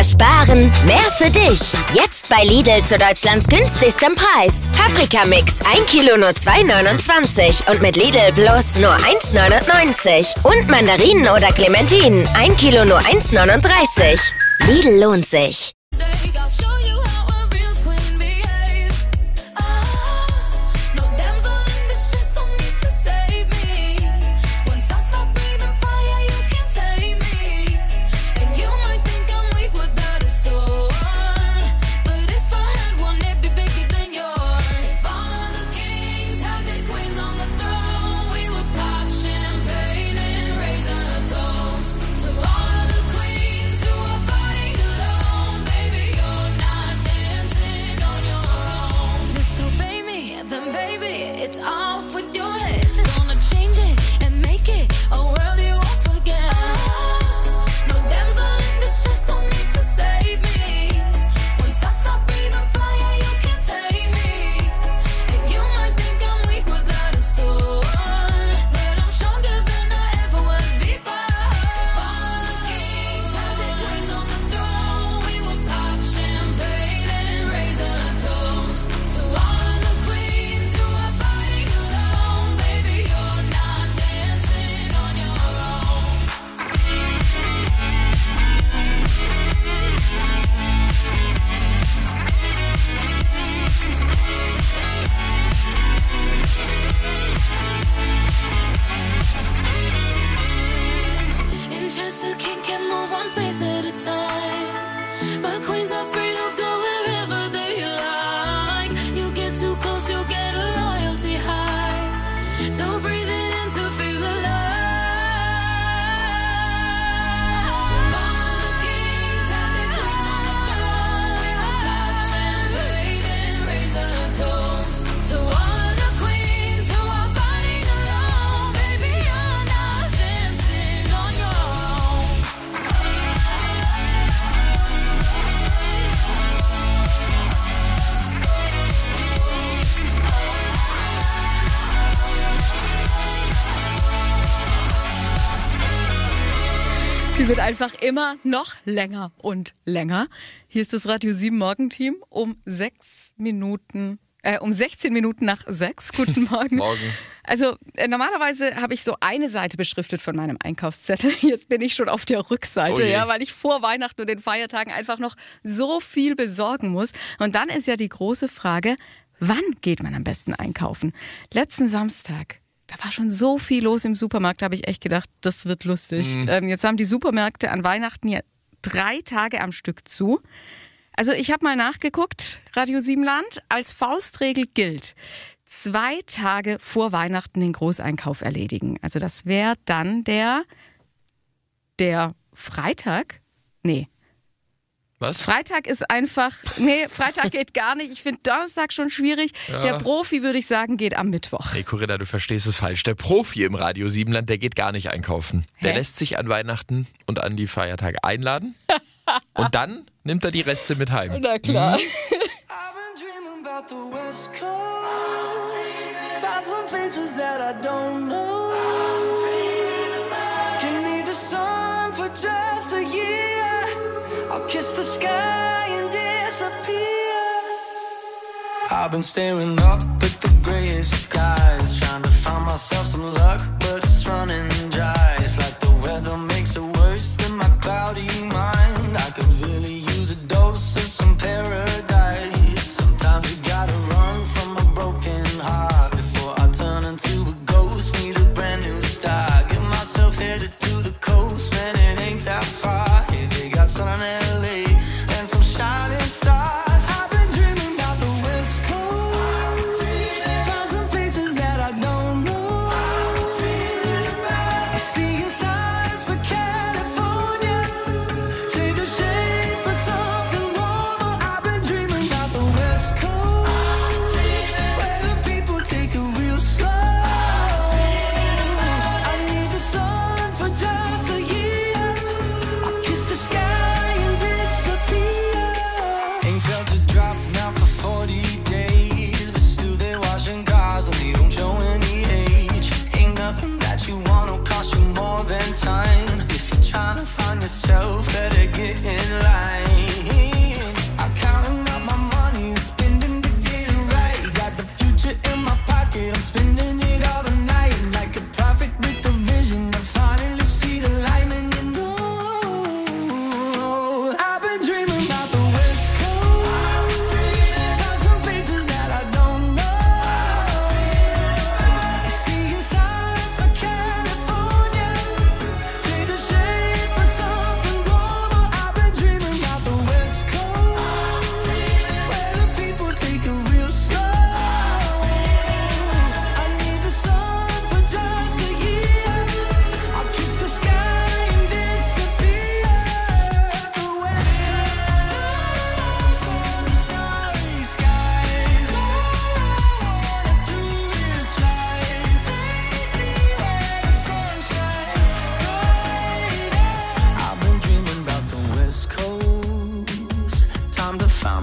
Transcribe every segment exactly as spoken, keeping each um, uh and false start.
sparen, mehr für dich. Jetzt bei Lidl zu Deutschlands günstigstem Preis. Paprikamix ein Kilo nur zwei neunundzwanzig und mit Lidl Plus nur eins neunundneunzig. Und Mandarinen oder Clementinen ein Kilo nur eins neununddreißig. Lidl lohnt sich. Die wird einfach immer noch länger und länger. Hier ist das Radio sieben Morgenteam um sechs Minuten, äh, um sechzehn Minuten nach sechs. Guten Morgen. Morgen. Also äh, normalerweise habe ich so eine Seite beschriftet von meinem Einkaufszettel. Jetzt bin ich schon auf der Rückseite, Oh je. ja, weil ich vor Weihnachten und den Feiertagen einfach noch so viel besorgen muss. Und dann ist ja die große Frage, wann geht man am besten einkaufen? Letzten Samstag, da war schon so viel los im Supermarkt, da habe ich echt gedacht, das wird lustig. Mhm. Ähm, jetzt haben die Supermärkte an Weihnachten ja drei Tage am Stück zu. Also ich habe mal nachgeguckt, Radio sieben Land, als Faustregel gilt, zwei Tage vor Weihnachten den Großeinkauf erledigen. Also das wäre dann der, der Freitag? Nee. Was? Freitag ist einfach, nee, Freitag geht gar nicht. Ich finde Donnerstag schon schwierig. Ja. Der Profi, würde ich sagen, geht am Mittwoch. Nee, Corinna, du verstehst es falsch. Der Profi im Radio sieben Land, der geht gar nicht einkaufen. Der Hä? lässt sich an Weihnachten und an die Feiertage einladen und dann nimmt er die Reste mit heim. Na klar. Mhm. I've been dreaming about the West Coast. Found some faces that I don't know. Give me the sun for just a year. I'll kiss the sky and disappear. I've been staring up at the grayest skies, trying to find myself some luck, but it's running dry. It's like the weather makes it worse than my cloudy mind. I could really use a dose of some paradise. Sometimes you gotta run from a broken heart before I turn into a ghost. Need a brand new start. Get myself headed to the coast, man, it ain't that far. Hey, they got sun in L A and some shining stars. I've been dreaming about the West Coast. Found some places that I don't know.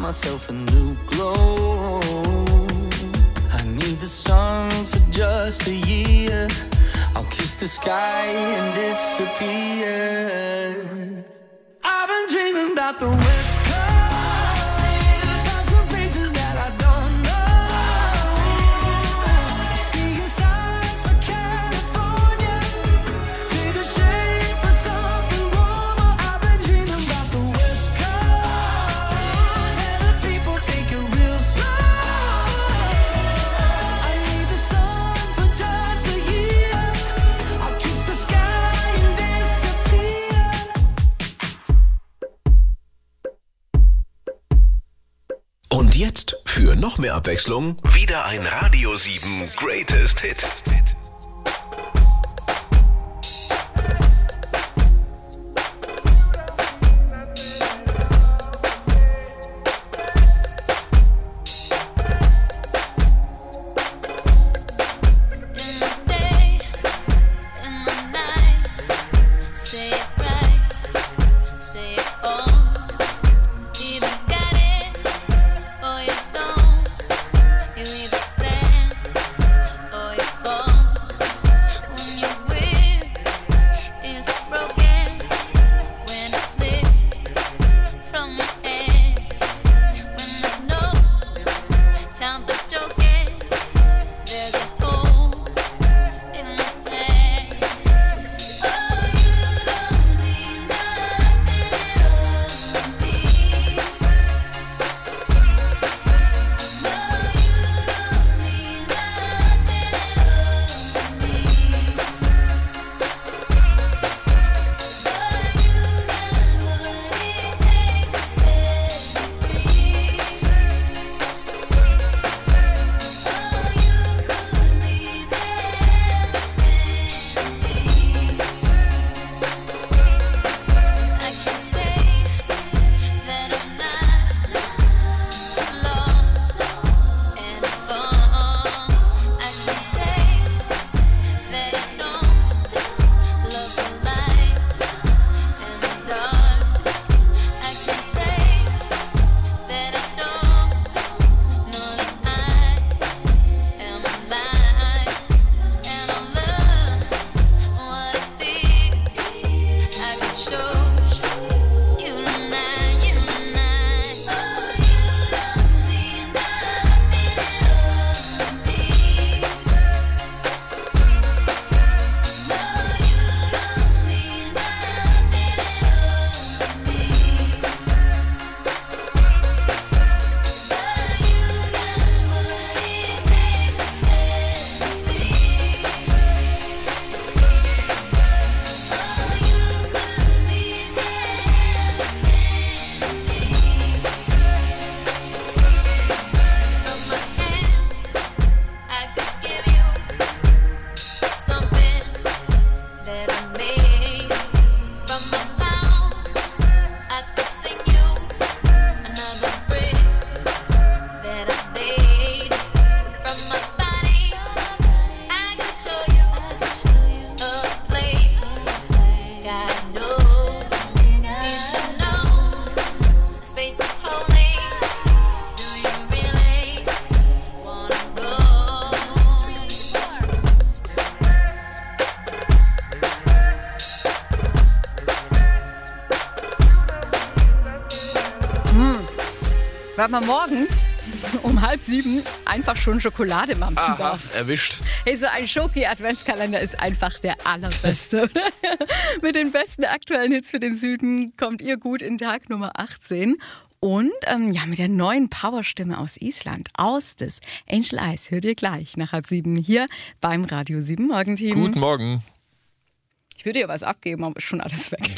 find myself a new glow. I need the sun for just a year. I'll kiss the sky and disappear. I've been dreaming about the West Coast. Found some places that I don't know. Seeing signs for California. Trade the shade for something warmer. I've been dreaming about the West Coast. And the people take it real slow. I need the sun for just a year. I'll kiss the sky and disappear. Und jetzt, für noch mehr Abwechslung, wieder ein Radio sieben Greatest Hit. weil man morgens um halb sieben einfach schon Schokolade mampfen Aha, darf. erwischt. Hey, so ein Schoki-Adventskalender ist einfach der allerbeste, oder? Mit den besten aktuellen Hits für den Süden kommt ihr gut in Tag Nummer achtzehn. Und ähm, ja, mit der neuen Powerstimme aus Island, Austis, Angel Eyes, hört ihr gleich nach halb sieben hier beim Radio sieben Morgenteam. Guten Morgen. Ich würde ihr was abgeben, aber ist schon alles weg.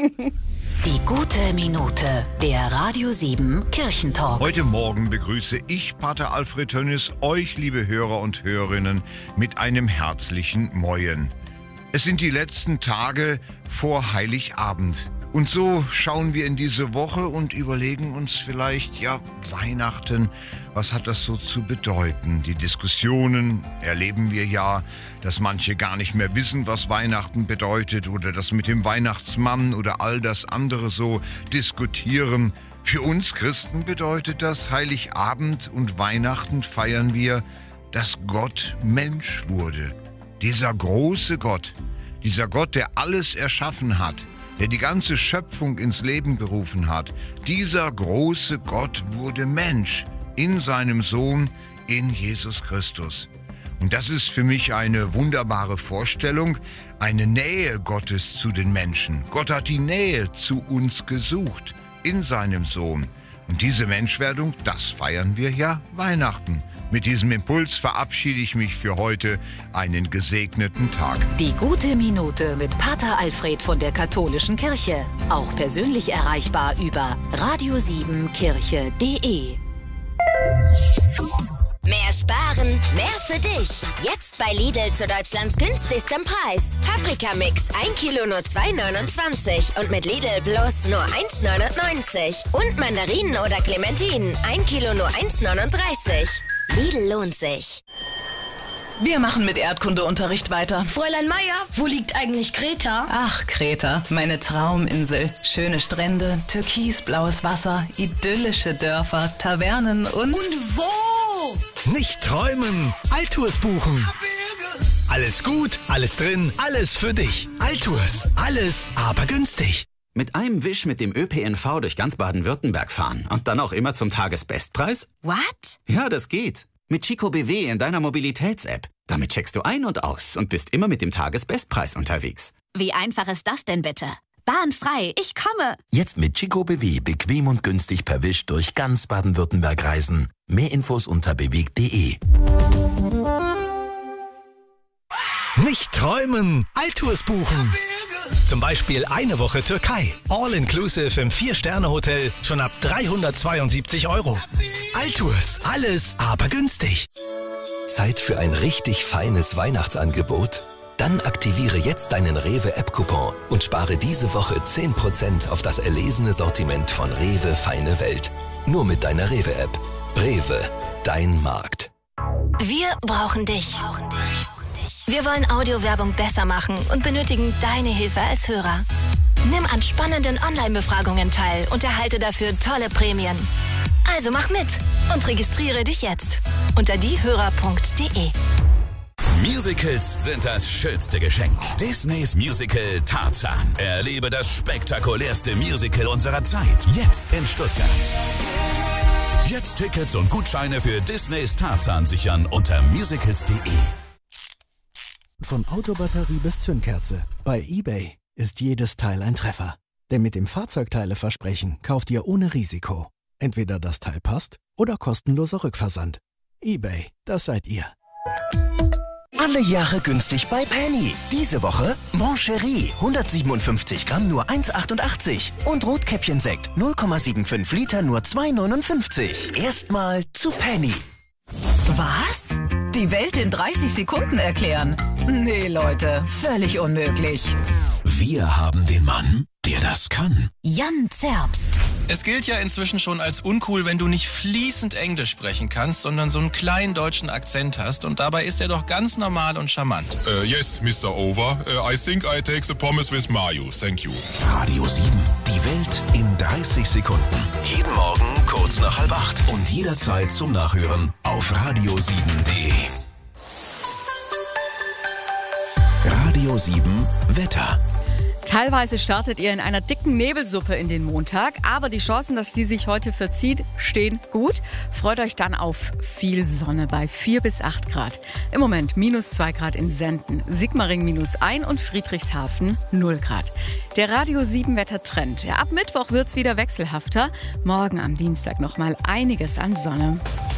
Die gute Minute, der Radio sieben Kirchentalk. Heute Morgen begrüße ich, Pater Alfred Tönnis, euch, liebe Hörer und Hörerinnen, mit einem herzlichen Moin. Es sind die letzten Tage vor Heiligabend. Und so schauen wir in diese Woche und überlegen uns vielleicht, ja, Weihnachten, was hat das so zu bedeuten? Die Diskussionen erleben wir ja, dass manche gar nicht mehr wissen, was Weihnachten bedeutet oder das mit dem Weihnachtsmann oder all das andere so diskutieren. Für uns Christen bedeutet das, Heiligabend und Weihnachten feiern wir, dass Gott Mensch wurde. Dieser große Gott, dieser Gott, der alles erschaffen hat, der die ganze Schöpfung ins Leben gerufen hat, dieser große Gott wurde Mensch in seinem Sohn, in Jesus Christus. Und das ist für mich eine wunderbare Vorstellung, eine Nähe Gottes zu den Menschen. Gott hat die Nähe zu uns gesucht in seinem Sohn. Und diese Menschwerdung, das feiern wir ja Weihnachten. Mit diesem Impuls verabschiede ich mich für heute. Einen gesegneten Tag. Die gute Minute mit Pater Alfred von der Katholischen Kirche. Auch persönlich erreichbar über radio sieben kirche punkt de. Mehr sparen, mehr für dich. Jetzt bei Lidl zu Deutschlands günstigstem Preis. Paprika-Mix ein Kilo nur zwei neunundzwanzig und mit Lidl Plus nur eins neunundneunzig. Und Mandarinen oder Clementinen ein Kilo nur eins neununddreißig. Lidl lohnt sich. Wir machen mit Erdkundeunterricht weiter. Fräulein Meier, wo liegt eigentlich Kreta? Ach, Kreta, meine Trauminsel. Schöne Strände, türkisblaues Wasser, idyllische Dörfer, Tavernen und... Und wo? Nicht träumen, Altours buchen. Alles gut, alles drin, alles für dich. Altours, alles, aber günstig. Mit einem Wisch mit dem Ö P N V durch ganz Baden-Württemberg fahren und dann auch immer zum Tagesbestpreis? What? Ja, das geht. Mit Chico B W in deiner Mobilitäts-App. Damit checkst du ein und aus und bist immer mit dem Tagesbestpreis unterwegs. Wie einfach ist das denn bitte? Bahnfrei, ich komme. Jetzt mit Chico B W bequem und günstig per Wisch durch ganz Baden-Württemberg reisen. Mehr Infos unter bewegt punkt de. Nicht träumen, Altours buchen. Zum Beispiel eine Woche Türkei. All-inclusive im Vier-Sterne-Hotel schon ab dreihundertzweiundsiebzig Euro. Altours, alles, aber günstig. Zeit für ein richtig feines Weihnachtsangebot? Dann aktiviere jetzt deinen Rewe-App-Coupon und spare diese Woche zehn Prozent auf das erlesene Sortiment von Rewe Feine Welt. Nur mit deiner Rewe-App. Rewe, dein Markt. Wir brauchen dich. Wir wollen Audiowerbung besser machen und benötigen deine Hilfe als Hörer. Nimm an spannenden Online-Befragungen teil und erhalte dafür tolle Prämien. Also mach mit und registriere dich jetzt unter diehörer punkt de. Musicals sind das schönste Geschenk. Disneys Musical Tarzan. Erlebe das spektakulärste Musical unserer Zeit. Jetzt in Stuttgart. Jetzt Tickets und Gutscheine für Disneys Tarzan sichern unter musicals punkt de. Von Autobatterie bis Zündkerze. Bei eBay ist jedes Teil ein Treffer. Denn mit dem Fahrzeugteileversprechen kauft ihr ohne Risiko. Entweder das Teil passt oder kostenloser Rückversand. eBay, das seid ihr. Alle Jahre günstig bei Penny. Diese Woche Mon Chéri, hundertsiebenundfünfzig Gramm nur eins achtundachtzig. Und Rotkäppchensekt, null Komma fünfundsiebzig Liter nur zwei neunundfünfzig. Erstmal zu Penny. Was? Die Welt in dreißig Sekunden erklären? Nee, Leute, völlig unmöglich. Wir haben den Mann, der das kann. Jan Zerbst. Es gilt ja inzwischen schon als uncool, wenn du nicht fließend Englisch sprechen kannst, sondern so einen kleinen deutschen Akzent hast. Und dabei ist er doch ganz normal und charmant. Uh, yes, Mister Over. Uh, I think I take the pommes with mayo. Thank you. Radio sieben. Die Welt in dreißig Sekunden. Jeden Morgen kurz nach halb acht. Und jederzeit zum Nachhören auf radio sieben punkt de. Radio sieben Wetter. Teilweise startet ihr in einer dicken Nebelsuppe in den Montag, aber die Chancen, dass die sich heute verzieht, stehen gut. Freut euch dann auf viel Sonne bei vier bis acht Grad. Im Moment minus zwei Grad in Senden, Sigmaringen minus eins und Friedrichshafen null Grad. Der Radio sieben Wettertrend. Ja, ab Mittwoch wird's wieder wechselhafter. Morgen am Dienstag nochmal einiges an Sonne.